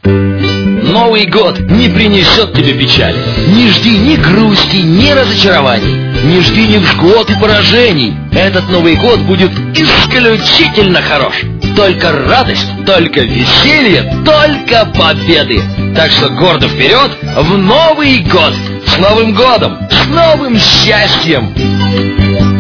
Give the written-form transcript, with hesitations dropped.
Новый год не принесет тебе печали. Не жди ни грусти, ни разочарований. Не жди невзгод и поражений. Этот Новый год будет исключительно хорош. Только радость, только веселье, только победы. Так что гордо вперед в Новый год! С Новым годом! С новым счастьем!